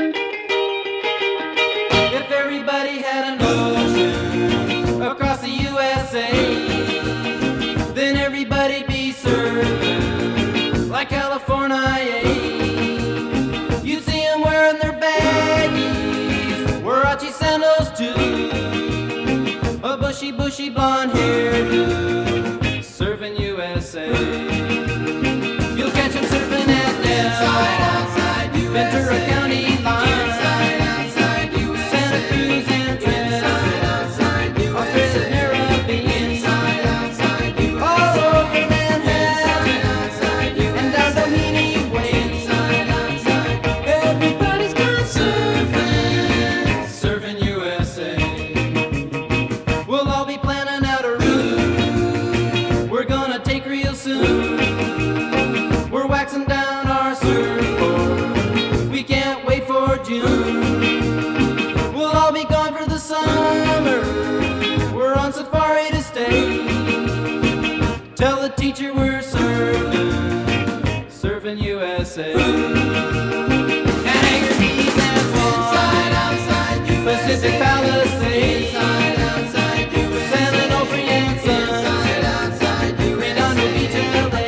If everybody had an ocean across the USA, then everybody'd be surfing like California. You'd see them wearing their baggies, Warachi sandals too, a bushy blonde hairdo, surfing USA. You'll catch them surfing at Del, Ventura County line, Santa Cruz and Trent, Australia's Caribbean, all over Manhattan, and down Doheny Way. Everybody's gone surfing, surfing USA. We'll all be planning out a route we're gonna take real soon. We're waxing down our surfboard, we can't wait for June. We'll all be gone for the summer, we're on safari to stay. Tell the teacher we're surfing, surfing USA. And Anchor Keys and Swan, Pacific Palisades, San Onofre and Sun, Redondo Beach and LA,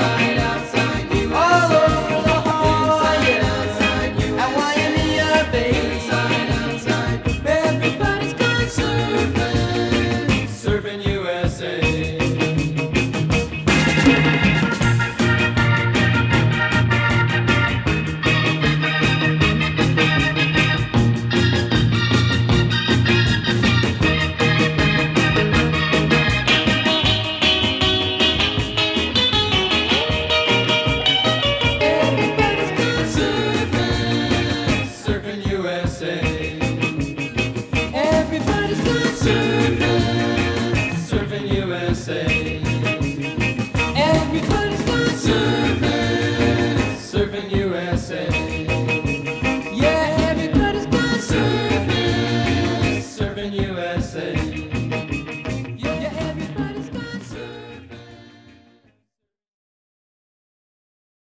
all over La Jolla and Waimea Bay. Everybody's gone surfing, surfing USA. Surfing USA. Everybody's gone surfing, surfing USA. Everybody's gone surfing, surfing USA. Yeah, everybody's gone surfing, surfing USA.